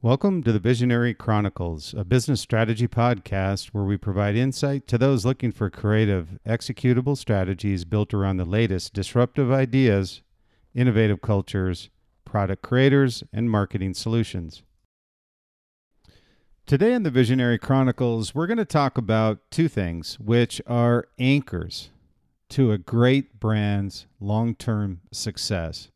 Welcome to the Visionary Chronicles, a business strategy podcast where we provide insight to those looking for creative, executable strategies built around the latest disruptive ideas, innovative cultures, product creators, and marketing solutions. Today in the Visionary Chronicles, we're going to talk about two things, which are anchors to a great brand's long-term success,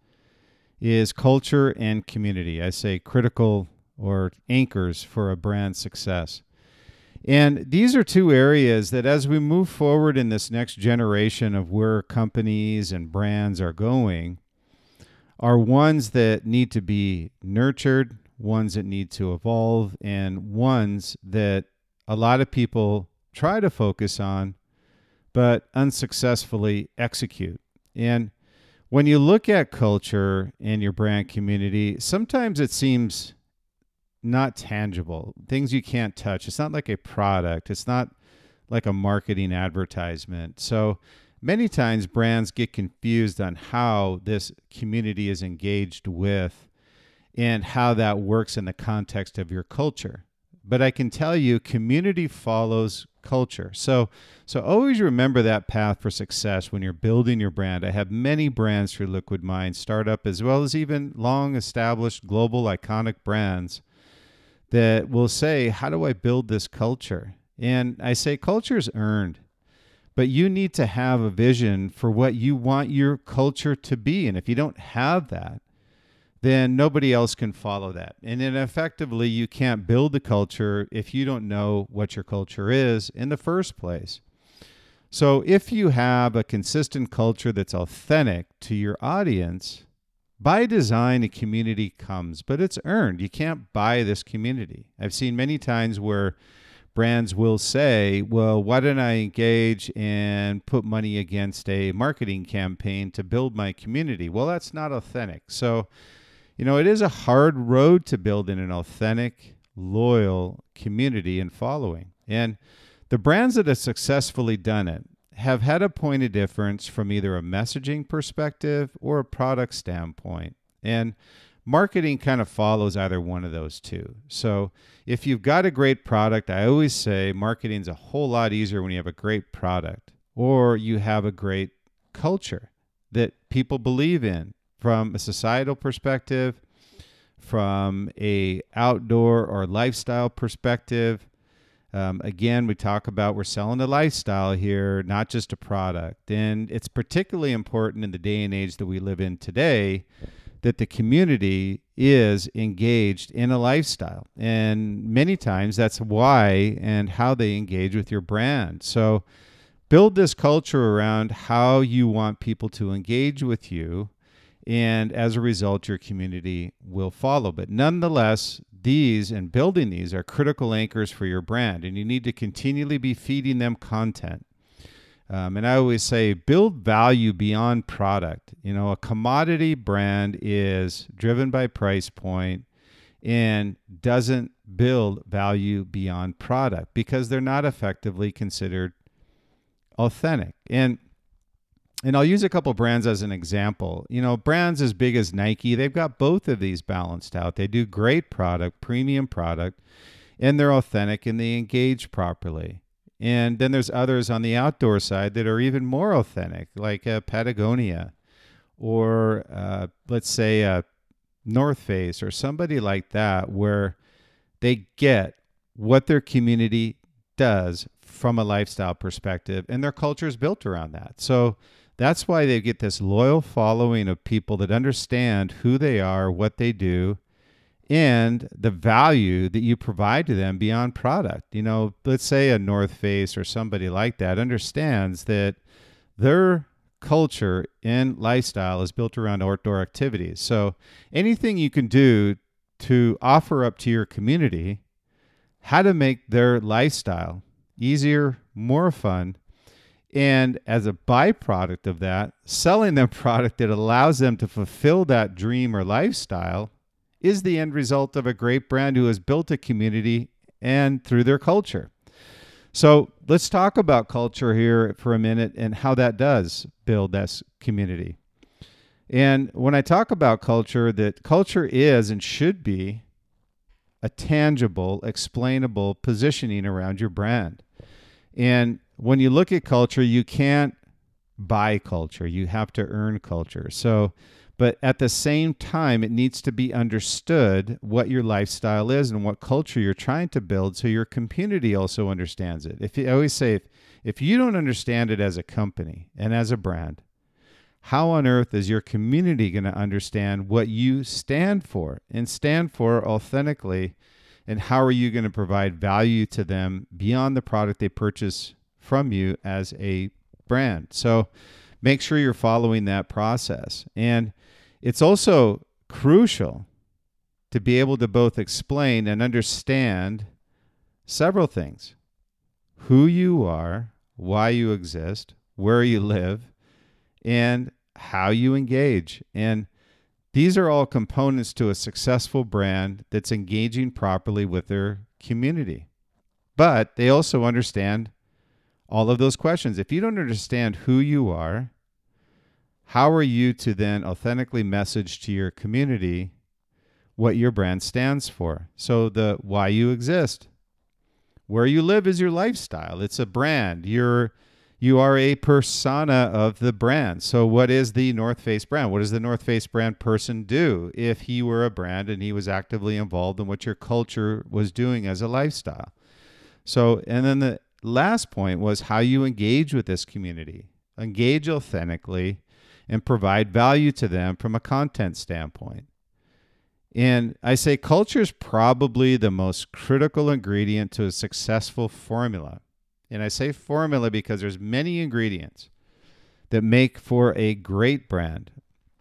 is culture and community. I say critical or anchors for a brand's success. And these are two areas that as we move forward in this next generation of where companies and brands are going, are ones that need to be nurtured, ones that need to evolve, and ones that a lot of people try to focus on, but unsuccessfully execute. And when you look at culture and your brand community, sometimes it seems not tangible, things you can't touch. It's not like a product. It's not like a marketing advertisement. So many times brands get confused on how this community is engaged with and how that works in the context of your culture. But I can tell you, community follows culture. So always remember that path for success when you're building your brand. I have many brands through Liquid Mind, startup, as well as even long-established global iconic brands that will say, how do I build this culture? And I say culture is earned, but you need to have a vision for what you want your culture to be. And if you don't have that, then nobody else can follow that. And then effectively, you can't build the culture if you don't know what your culture is in the first place. So if you have a consistent culture that's authentic to your audience, by design, a community comes, but it's earned. You can't buy this community. I've seen many times where brands will say, well, why don't I engage and put money against a marketing campaign to build my community? Well, that's not authentic. So, it is a hard road to build in an authentic, loyal community and following. And the brands that have successfully done it have had a point of difference from either a messaging perspective or a product standpoint. And marketing kind of follows either one of those two. So if you've got a great product, I always say marketing's a whole lot easier when you have a great product or you have a great culture that people believe in from a societal perspective, from a outdoor or lifestyle perspective. Again, we talk about we're selling a lifestyle here, not just a product. And it's particularly important in the day and age that we live in today that the community is engaged in a lifestyle. And many times that's why and how they engage with your brand. So build this culture around how you want people to engage with you. And as a result, your community will follow. But nonetheless, these and building these are critical anchors for your brand, and you need to continually be feeding them content. And I always say, build value beyond product. A commodity brand is driven by price point and doesn't build value beyond product because they're not effectively considered authentic. And I'll use a couple brands as an example. Brands as big as Nike, they've got both of these balanced out. They do great product, premium product, and they're authentic and they engage properly. And then there's others on the outdoor side that are even more authentic, like Patagonia or let's say North Face or somebody like that, where they get what their community does from a lifestyle perspective and their culture is built around that. So that's why they get this loyal following of people that understand who they are, what they do, and the value that you provide to them beyond product. Let's say a North Face or somebody like that understands that their culture and lifestyle is built around outdoor activities. So anything you can do to offer up to your community how to make their lifestyle easier, more fun, and as a byproduct of that, selling them product that allows them to fulfill that dream or lifestyle is the end result of a great brand who has built a community and through their culture. So let's talk about culture here for a minute and how that does build this community. And when I talk about culture, that culture is and should be a tangible, explainable positioning around your brand. And when you look at culture, you can't buy culture. You have to earn culture. So, but at the same time, it needs to be understood what your lifestyle is and what culture you're trying to build so your community also understands it. I always say, if you don't understand it as a company and as a brand, how on earth is your community going to understand what you stand for and stand for authentically? And how are you going to provide value to them beyond the product they purchase from you as a brand? So make sure you're following that process. And it's also crucial to be able to both explain and understand several things: who you are, why you exist, where you live, and how you engage. And these are all components to a successful brand that's engaging properly with their community. But they also understand all of those questions. If you don't understand who you are, how are you to then authentically message to your community what your brand stands for? So the why you exist. Where you live is your lifestyle. It's a brand. You are a persona of the brand. So what is the North Face brand? What does the North Face brand person do if he were a brand and he was actively involved in what your culture was doing as a lifestyle? So, and then the last point was how you engage with this community. Engage authentically and provide value to them from a content standpoint. And I say culture is probably the most critical ingredient to a successful formula. And I say formula because there's many ingredients that make for a great brand.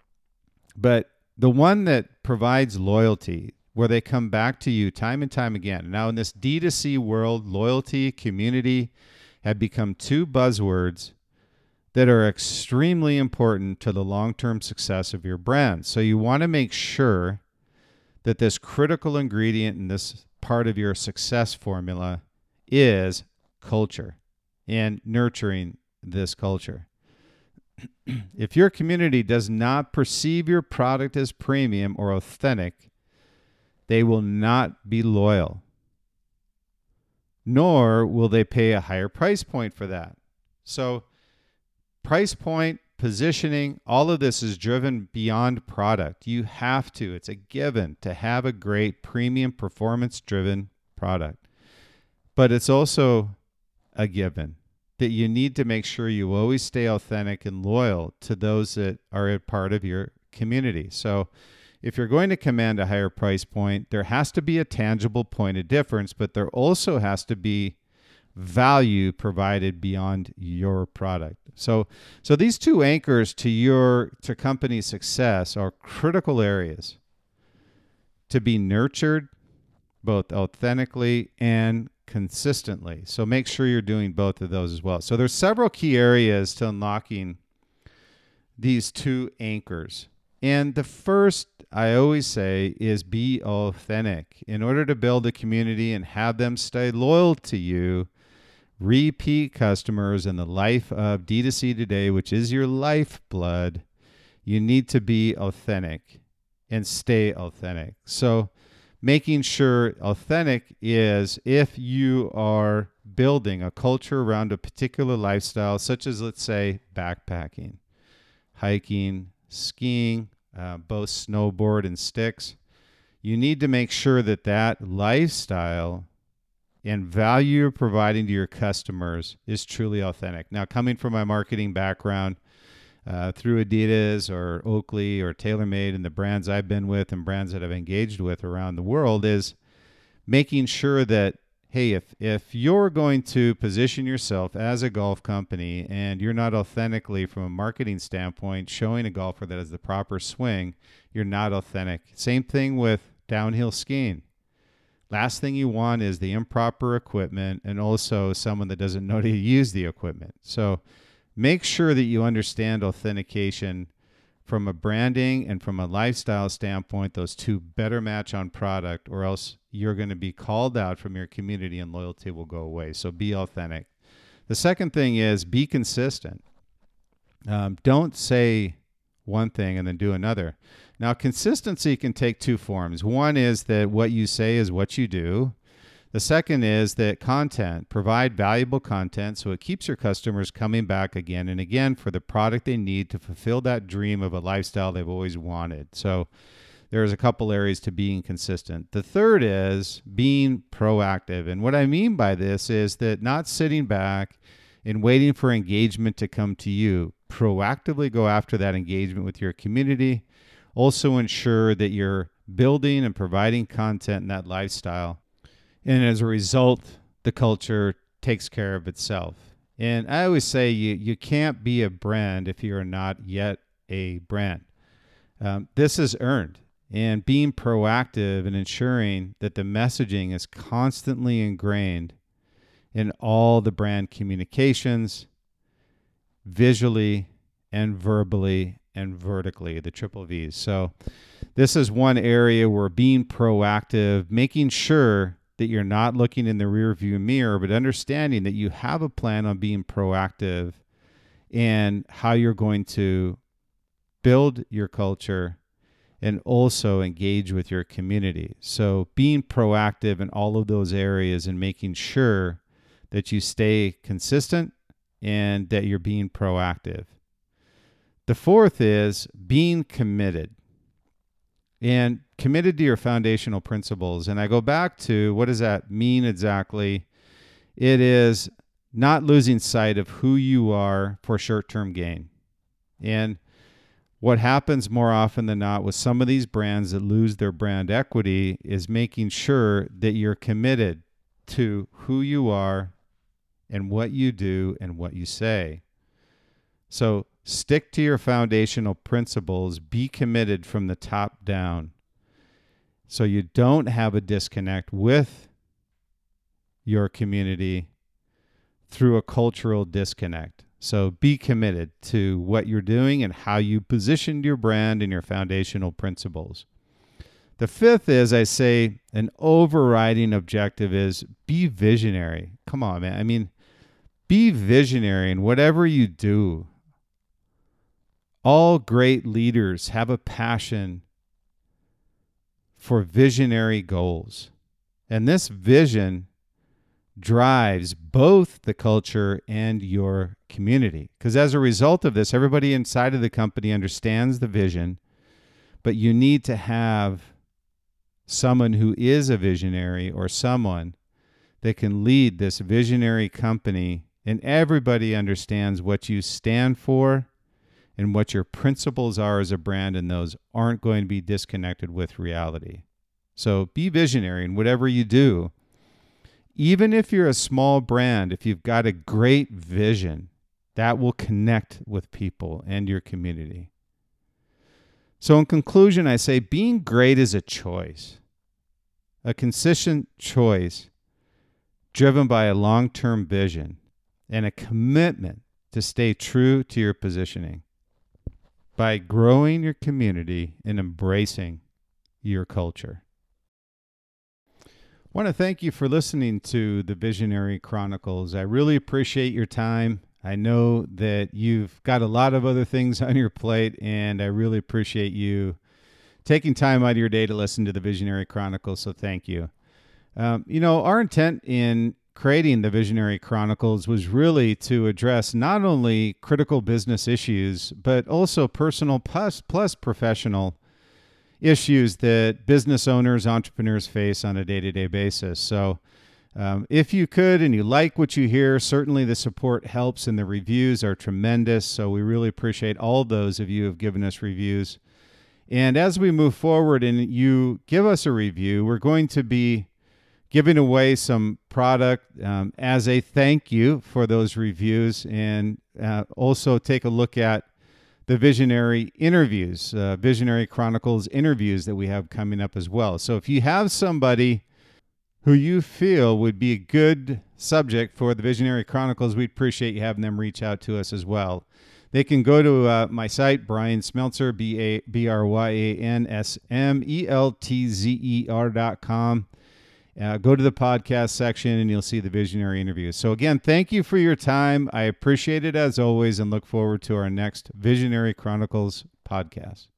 But the one that provides loyalty, where they come back to you time and time again. Now in this D2C world, loyalty, community have become two buzzwords that are extremely important to the long-term success of your brand. So you want to make sure that this critical ingredient in this part of your success formula is culture and nurturing this culture. If your community does not perceive your product as premium or authentic, they will not be loyal, nor will they pay a higher price point for that. So price point, positioning, all of this is driven beyond product. You have to, it's a given to have a great premium performance-driven product. But it's also a given that you need to make sure you always stay authentic and loyal to those that are a part of your community. So if you're going to command a higher price point, there has to be a tangible point of difference, but there also has to be value provided beyond your product. So these two anchors to company success are critical areas to be nurtured both authentically and consistently. So make sure you're doing both of those as well. So there's several key areas to unlocking these two anchors. And the first, I always say, is be authentic. In order to build a community and have them stay loyal to you, repeat customers in the life of D2C today, which is your lifeblood, you need to be authentic and stay authentic. So making sure authentic is if you are building a culture around a particular lifestyle, such as, let's say, backpacking, hiking, skiing, both snowboard and sticks, you need to make sure that that lifestyle and value you're providing to your customers is truly authentic. Now, coming from my marketing background, through Adidas or Oakley or TaylorMade and the brands I've been with and brands that I've engaged with around the world, is making sure that, hey, if you're going to position yourself as a golf company and you're not authentically, from a marketing standpoint, showing a golfer that has the proper swing, you're not authentic. Same thing with downhill skiing. Last thing you want is the improper equipment and also someone that doesn't know how to use the equipment. So make sure that you understand authentication from a branding and from a lifestyle standpoint. Those two better match on product, or else you're going to be called out from your community and loyalty will go away. So be authentic. The second thing is be consistent. Don't say one thing and then do another. Now, consistency can take two forms. One is that what you say is what you do. The second is that provide valuable content so it keeps your customers coming back again and again for the product they need to fulfill that dream of a lifestyle they've always wanted. So there's a couple areas to being consistent. The third is being proactive. And what I mean by this is that not sitting back and waiting for engagement to come to you. Proactively go after that engagement with your community. Also ensure that you're building and providing content in that lifestyle. And as a result, the culture takes care of itself. And I always say you can't be a brand if you're not yet a brand. This is earned. And being proactive and ensuring that the messaging is constantly ingrained in all the brand communications, visually and verbally and vertically, the triple V's. So this is one area where being proactive, making sure that you're not looking in the rearview mirror, but understanding that you have a plan on being proactive and how you're going to build your culture and also engage with your community. So being proactive in all of those areas and making sure that you stay consistent and that you're being proactive. The fourth is being committed. And committed to your foundational principles. And I go back to, what does that mean exactly? It is not losing sight of who you are for short-term gain. And what happens more often than not with some of these brands that lose their brand equity is making sure that you're committed to who you are and what you do and what you say. So stick to your foundational principles. Be committed from the top down so you don't have a disconnect with your community through a cultural disconnect. So be committed to what you're doing and how you positioned your brand and your foundational principles. The fifth is, I say, an overriding objective is be visionary. Come on, man. I mean, be visionary in whatever you do. All great leaders have a passion for visionary goals. And this vision drives both the culture and your community. Because as a result of this, everybody inside of the company understands the vision, but you need to have someone who is a visionary or someone that can lead this visionary company, and everybody understands what you stand for and what your principles are as a brand, and those aren't going to be disconnected with reality. So be visionary in whatever you do. Even if you're a small brand, if you've got a great vision, that will connect with people and your community. So in conclusion, I say being great is a choice, a consistent choice driven by a long-term vision and a commitment to stay true to your positioning by growing your community and embracing your culture. I want to thank you for listening to the Visionary Chronicles. I really appreciate your time. I know that you've got a lot of other things on your plate, and I really appreciate you taking time out of your day to listen to the Visionary Chronicles, so thank you. Our intent in creating the Visionary Chronicles was really to address not only critical business issues, but also personal plus professional issues that business owners, entrepreneurs face on a day-to-day basis. So if you could and you like what you hear, certainly the support helps and the reviews are tremendous. So we really appreciate all those of you who have given us reviews. And as we move forward and you give us a review, we're going to be giving away some product as a thank you for those reviews, and also take a look at the Visionary interviews, Visionary Chronicles interviews that we have coming up as well. So if you have somebody who you feel would be a good subject for the Visionary Chronicles, we'd appreciate you having them reach out to us as well. They can go to my site, Brian Smeltzer, BryanSmeltzer.com. Go to the podcast section and you'll see the Visionary interviews. So again, thank you for your time. I appreciate it as always and look forward to our next Visionary Chronicles podcast.